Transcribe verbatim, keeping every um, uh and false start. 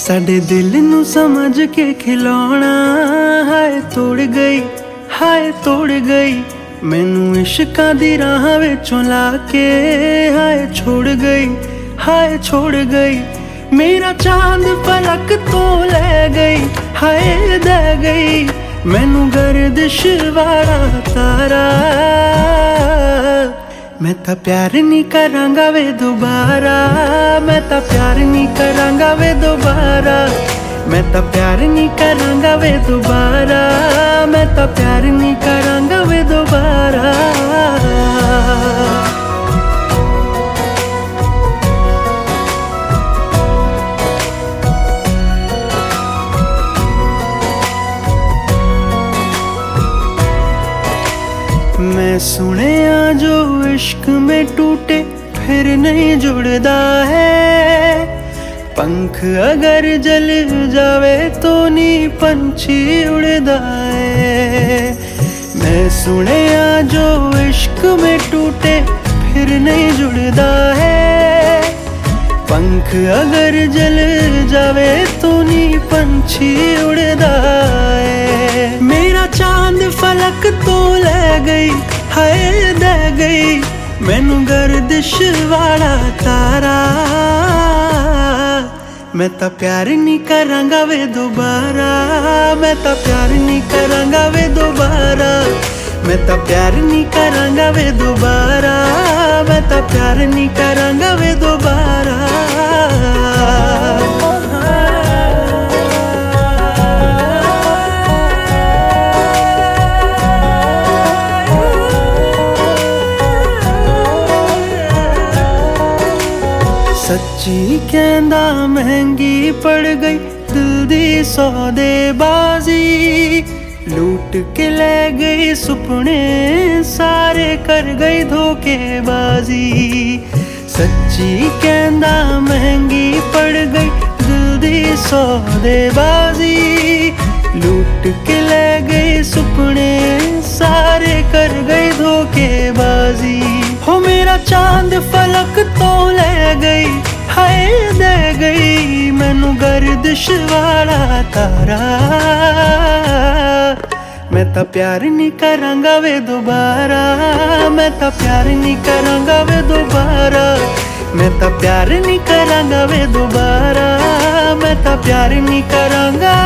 साडे दिल नू समझ के खिलौना हाय तोड़ गई, हाय तोड़ गई। मैनू इश्कां दी राह विचों ला के हाय छोड़ गई, हाय छोड़ गई। मेरा चांद पलक तो ले गई, हाय दे गई। मैनू गर्दिश वाला तारा, मैं तां प्यार नहीं करांगा वे दोबारा। मैं तां प्यार नहीं करांगा वे दोबारा। मैं तां प्यार नहीं करांगा वे दोबारा। मैं तां प्यार नहीं करांगा वे दोबारा। मैं सुनिया जो इश्क में टूटे फिर नहीं जुड़दा है। पंख अगर जल जावे तो नी पंछी उड़दा है। मैं सुनिया जो इश्क में टूटे फिर नहीं जुड़दा है। पंख अगर जल जावे तो नी पंछी उड़दा है। मेरा चांद फलक तो ले गई, हाय दे गई। मैनू गर्दिश वाला तारा, मैं तां प्यार नहीं करांगा वे दोबारा। मैं तां प्यार नहीं करांगा वे दोबारा। मैं तां प्यार नहीं करांगा वे दोबारा। मैं तां प्यार नहीं करांगा वे दोबारा। सच्ची कहंदा महंगी पड़ गई दिल दी सौदेबाजी। लूट के ले गई सुपने सारे कर गई धोखेबाजी। सच्ची कहंदा महंगी पड़ गई दिल दी सौदेबाजी। लूट के ले गई सुपने सारे कर गई धोखेबाजी। हो मेरा चांद फलक तो ले गई, हाय दे गई। मैनू गर्दिश वाला तारा, मैं तां प्यार नहीं करांगा वे दोबारा। मैं तां प्यार नहीं करांगा वे दोबारा। मैं तां प्यार नहीं करांगा वे दोबारा। मैं तां प्यार नहीं करांगा।